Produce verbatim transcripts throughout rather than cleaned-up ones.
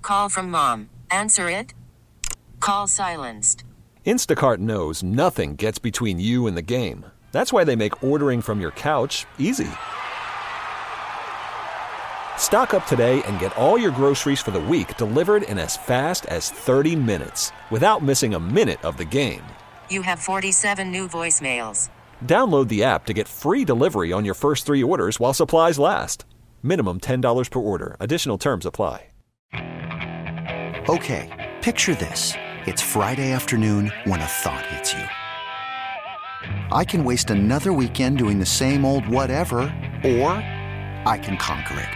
Call from mom. Answer it. Call silenced. Instacart knows nothing gets between you and the game. That's why they make ordering from your couch easy. Stock up today and get all your groceries for the week delivered in as fast as thirty minutes without missing a minute of the game. You have forty-seven new voicemails. Download the app to get free delivery on your first three orders while supplies last. Minimum ten dollars per order. Additional terms apply. Okay, picture this. It's Friday afternoon when a thought hits you. I can waste another weekend doing the same old whatever, or I can conquer it.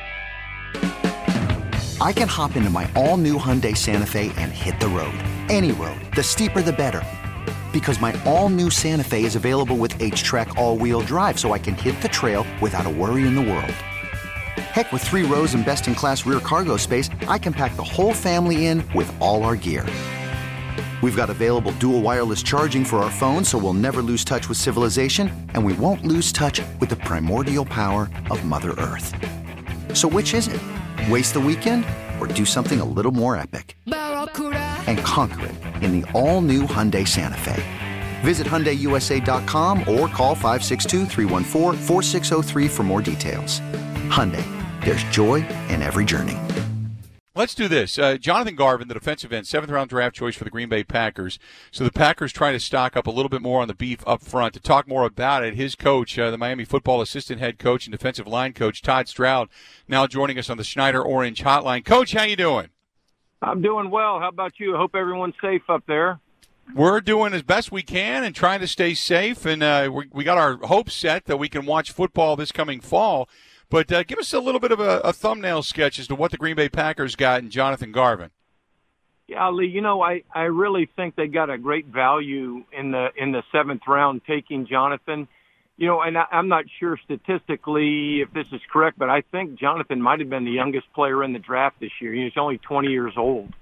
I can hop into my all-new Hyundai Santa Fe and hit the road. Any road. The steeper the better. Because my all-new Santa Fe is available with H-Track all-wheel drive, so I can hit the trail without a worry in the world. Heck, with three rows and best-in-class rear cargo space, I can pack the whole family in with all our gear. We've got available dual wireless charging for our phones, so we'll never lose touch with civilization, and we won't lose touch with the primordial power of Mother Earth. So which is it? Waste the weekend or do something a little more epic? And conquer it in the all-new Hyundai Santa Fe. Visit Hyundai U S A dot com or call five six two, three one four, four six zero three for more details. Hyundai, there's joy in every journey. Let's do this. Uh, Jonathan Garvin, the defensive end, seventh-round draft choice for the Green Bay Packers. So the Packers trying to stock up a little bit more on the beef up front. To talk more about it, his coach, uh, the Miami football assistant head coach and defensive line coach, Todd Stroud, now joining us on the Schneider Orange Hotline. Coach, how you doing? I'm doing well. How about you? I hope everyone's safe up there. We're doing as best we can and trying to stay safe, and uh, we, we got our hopes set that we can watch football this coming fall. But uh, give us a little bit of a, a thumbnail sketch as to what the Green Bay Packers got in Jonathan Garvin. Yeah, Lee, you know, I, I really think they got a great value in the in the seventh round taking Jonathan. You know, and I, I'm not sure statistically if this is correct, but I think Jonathan might have been the youngest player in the draft this year. He's only twenty years old.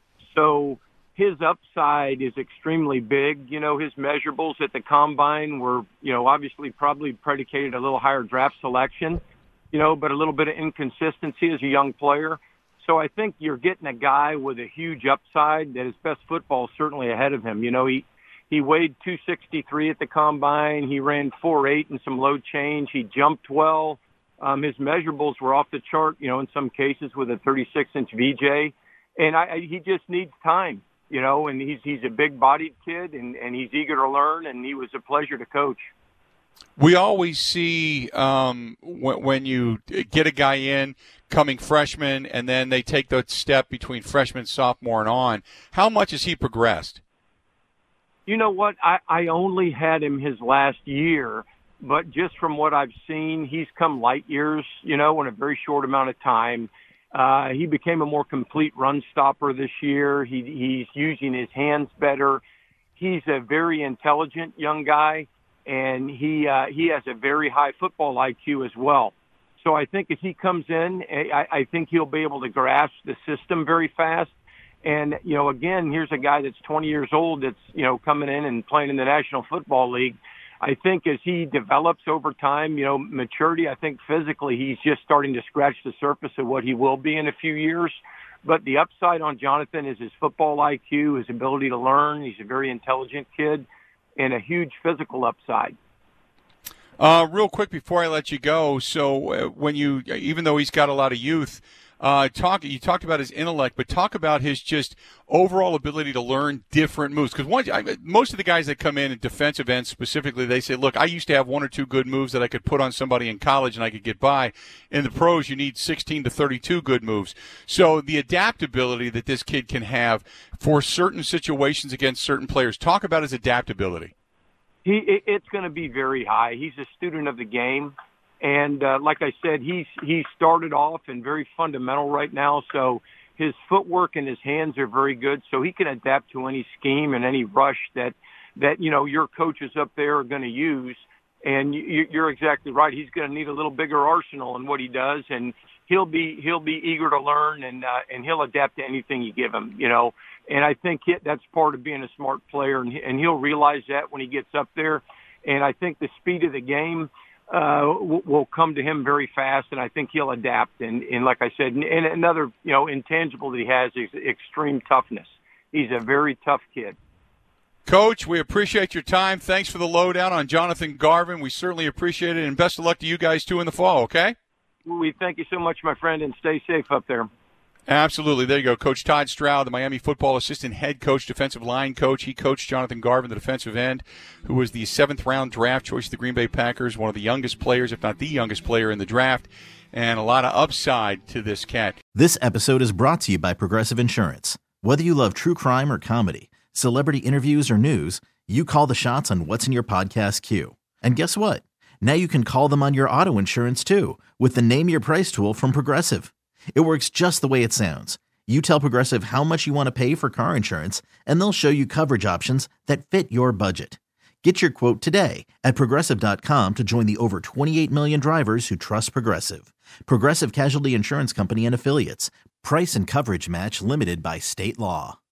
So his upside is extremely big. You know, his measurables at the Combine were, you know, obviously probably predicated a little higher draft selection. You know, but a little bit of inconsistency as a young player. So I think you're getting a guy with a huge upside that his best football is certainly ahead of him. You know, he, he weighed two sixty-three at the Combine. He ran four eight and some load change. He jumped well. Um, his measurables were off the chart, you know, in some cases with a thirty-six inch V J. And I, I, he just needs time, you know, and he's, he's a big-bodied kid, and, and he's eager to learn, and he was a pleasure to coach. We always see um, when, when you get a guy in coming freshman and then they take the step between freshman, sophomore, and on. How much has he progressed? You know what? I, I only had him his last year, but just from what I've seen, he's come light years, you know, in a very short amount of time. Uh, he became a more complete run stopper this year. He, he's using his hands better. He's a very intelligent young guy. And he uh, he has a very high football I Q as well. So I think as he comes in, I, I think he'll be able to grasp the system very fast. And, you know, again, here's a guy that's twenty years old that's, you know, coming in and playing in the National Football League. I think as he develops over time, you know, maturity, I think physically he's just starting to scratch the surface of what he will be in a few years. But the upside on Jonathan is his football I Q, his ability to learn. He's a very intelligent kid. And a huge physical upside. Uh, real quick before I let you go, so uh, when you, even though he's got a lot of youth, uh, talk you talked about his intellect, but talk about his just overall ability to learn different moves. Because one, I, most of the guys that come in at defensive ends specifically, they say, look, I used to have one or two good moves that I could put on somebody in college and I could get by. In the pros, you need sixteen to thirty-two good moves. So the adaptability that this kid can have for certain situations against certain players. Talk about his adaptability. He, it's going to be very high. He's a student of the game. And uh, like I said, he's he started off and very fundamental right now. So his footwork and his hands are very good. So he can adapt to any scheme and any rush that, that you know, your coaches up there are going to use. And you, you're exactly right. He's going to need a little bigger arsenal in what he does. And he'll be he'll be eager to learn, and uh, and he'll adapt to anything you give him, you know. And I think he, that's part of being a smart player, and, he, and he'll realize that when he gets up there. And I think the speed of the game, uh, will, will come to him very fast, and I think he'll adapt. And, and like I said, and, and another you know intangible that he has is extreme toughness. He's a very tough kid. Coach, we appreciate your time. Thanks for the lowdown on Jonathan Garvin. We certainly appreciate it, and best of luck to you guys, too, in the fall, okay? We thank you so much, my friend, and stay safe up there. Absolutely. There you go. Coach Todd Stroud, the Miami football assistant head coach, defensive line coach. He coached Jonathan Garvin, the defensive end, who was the seventh-round draft choice of the Green Bay Packers, one of the youngest players, if not the youngest player in the draft, and a lot of upside to this cat. This episode is brought to you by Progressive Insurance. Whether you love true crime or comedy, celebrity interviews or news, you call the shots on what's in your podcast queue. And guess what? Now you can call them on your auto insurance, too, with the Name Your Price tool from Progressive. It works just the way it sounds. You tell Progressive how much you want to pay for car insurance, and they'll show you coverage options that fit your budget. Get your quote today at Progressive dot com to join the over twenty-eight million drivers who trust Progressive. Progressive Casualty Insurance Company and Affiliates. Price and coverage match limited by state law.